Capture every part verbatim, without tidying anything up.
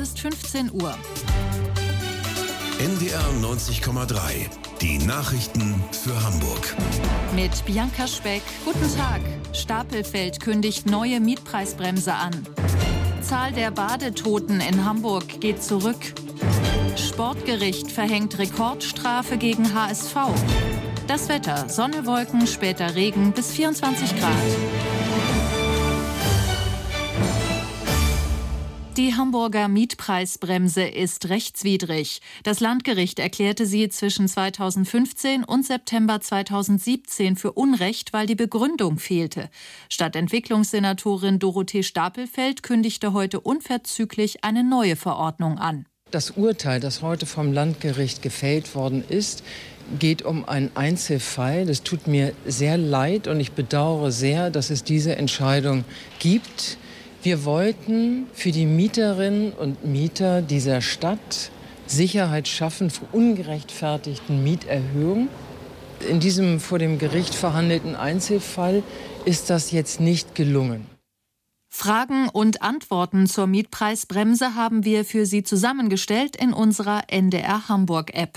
ist fünfzehn Uhr. N D R neunzig Komma drei. Die Nachrichten für Hamburg. Mit Bianca Speck. Guten Tag. Stapelfeld kündigt neue Mietpreisbremse an. Zahl der Badetoten in Hamburg geht zurück. Sportgericht verhängt Rekordstrafe gegen H S V. Das Wetter: Sonne, Wolken, später Regen bis vierundzwanzig Grad. Die Hamburger Mietpreisbremse ist rechtswidrig. Das Landgericht erklärte sie zwischen zweitausendfünfzehn und September zweitausendsiebzehn für Unrecht, weil die Begründung fehlte. Stadtentwicklungssenatorin Dorothee Stapelfeld kündigte heute unverzüglich eine neue Verordnung an. Das Urteil, das heute vom Landgericht gefällt worden ist, geht um einen Einzelfall. Das tut mir sehr leid und ich bedauere sehr, dass es diese Entscheidung gibt. Wir wollten für die Mieterinnen und Mieter dieser Stadt Sicherheit schaffen vor ungerechtfertigten Mieterhöhungen. In diesem vor dem Gericht verhandelten Einzelfall ist das jetzt nicht gelungen. Fragen und Antworten zur Mietpreisbremse haben wir für Sie zusammengestellt in unserer N D R Hamburg-App.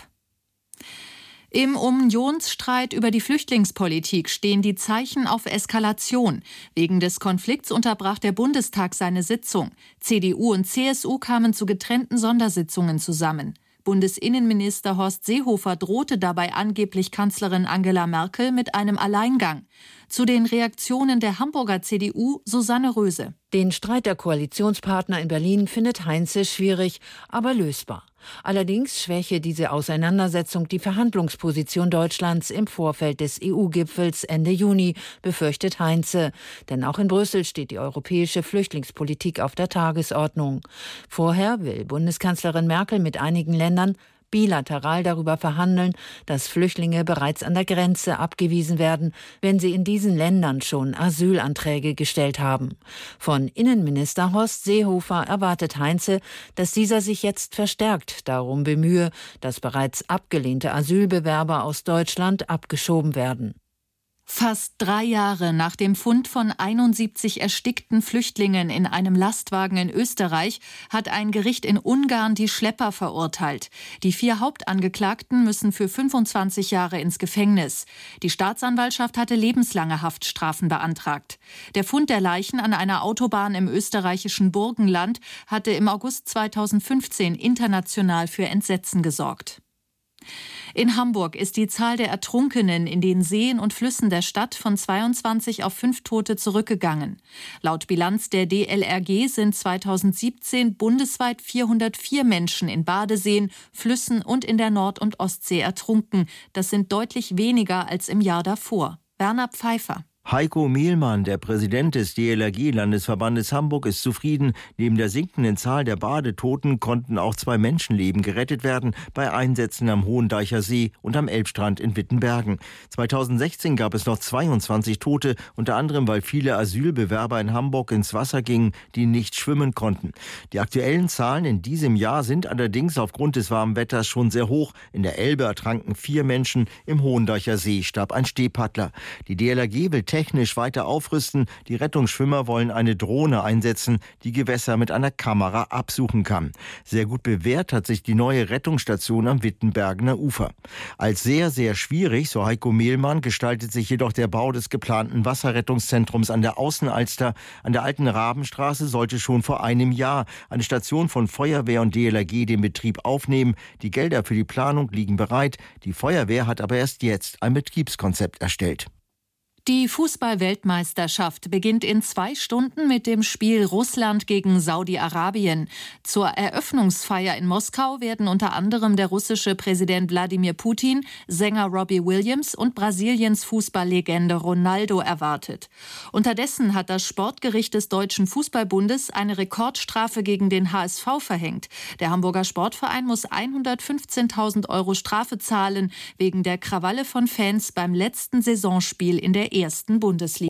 Im Unionsstreit über die Flüchtlingspolitik stehen die Zeichen auf Eskalation. Wegen des Konflikts unterbrach der Bundestag seine Sitzung. C D U und C S U kamen zu getrennten Sondersitzungen zusammen. Bundesinnenminister Horst Seehofer drohte dabei angeblich Kanzlerin Angela Merkel mit einem Alleingang. Zu den Reaktionen der Hamburger C D U Susanne Röse. Den Streit der Koalitionspartner in Berlin findet Heinze schwierig, aber lösbar. Allerdings schwäche diese Auseinandersetzung die Verhandlungsposition Deutschlands im Vorfeld des E U-Gipfels Ende Juni, befürchtet Heinze. Denn auch in Brüssel steht die europäische Flüchtlingspolitik auf der Tagesordnung. Vorher will Bundeskanzlerin Merkel mit einigen Ländern bilateral darüber verhandeln, dass Flüchtlinge bereits an der Grenze abgewiesen werden, wenn sie in diesen Ländern schon Asylanträge gestellt haben. Von Innenminister Horst Seehofer erwartet Heinze, dass dieser sich jetzt verstärkt darum bemühe, dass bereits abgelehnte Asylbewerber aus Deutschland abgeschoben werden. Fast drei Jahre nach dem Fund von einundsiebzig erstickten Flüchtlingen in einem Lastwagen in Österreich hat ein Gericht in Ungarn die Schlepper verurteilt. Die vier Hauptangeklagten müssen für fünfundzwanzig Jahre ins Gefängnis. Die Staatsanwaltschaft hatte lebenslange Haftstrafen beantragt. Der Fund der Leichen an einer Autobahn im österreichischen Burgenland hatte im August zweitausendfünfzehn international für Entsetzen gesorgt. In Hamburg ist die Zahl der Ertrunkenen in den Seen und Flüssen der Stadt von zweiundzwanzig auf fünf Tote zurückgegangen. Laut Bilanz der D L R G sind zweitausendsiebzehn bundesweit vierhundertvier Menschen in Badeseen, Flüssen und in der Nord- und Ostsee ertrunken. Das sind deutlich weniger als im Jahr davor. Werner Pfeiffer. Heiko Mehlmann, der Präsident des D L R G-Landesverbandes Hamburg, ist zufrieden. Neben der sinkenden Zahl der Badetoten konnten auch zwei Menschenleben gerettet werden bei Einsätzen am Hohendeicher See und am Elbstrand in Wittenbergen. zweitausendsechzehn gab es noch zweiundzwanzig Tote, unter anderem weil viele Asylbewerber in Hamburg ins Wasser gingen, die nicht schwimmen konnten. Die aktuellen Zahlen in diesem Jahr sind allerdings aufgrund des warmen Wetters schon sehr hoch. In der Elbe ertranken vier Menschen, im Hohendeicher See starb ein Stehpaddler. Die D L R G will technisch weiter aufrüsten. Die Rettungsschwimmer wollen eine Drohne einsetzen, die Gewässer mit einer Kamera absuchen kann. Sehr gut bewährt hat sich die neue Rettungsstation am Wittenbergener Ufer. Als sehr, sehr schwierig, so Heiko Mehlmann, gestaltet sich jedoch der Bau des geplanten Wasserrettungszentrums an der Außenalster. An der alten Rabenstraße sollte schon vor einem Jahr eine Station von Feuerwehr und D L R G den Betrieb aufnehmen. Die Gelder für die Planung liegen bereit. Die Feuerwehr hat aber erst jetzt ein Betriebskonzept erstellt. Die Fußball-Weltmeisterschaft beginnt in zwei Stunden mit dem Spiel Russland gegen Saudi-Arabien. Zur Eröffnungsfeier in Moskau werden unter anderem der russische Präsident Wladimir Putin, Sänger Robbie Williams und Brasiliens Fußballlegende Ronaldo erwartet. Unterdessen hat das Sportgericht des Deutschen Fußballbundes eine Rekordstrafe gegen den H S V verhängt. Der Hamburger Sportverein muss hundertfünfzehntausend Euro Strafe zahlen wegen der Krawalle von Fans beim letzten Saisonspiel in der ersten Bundesliga.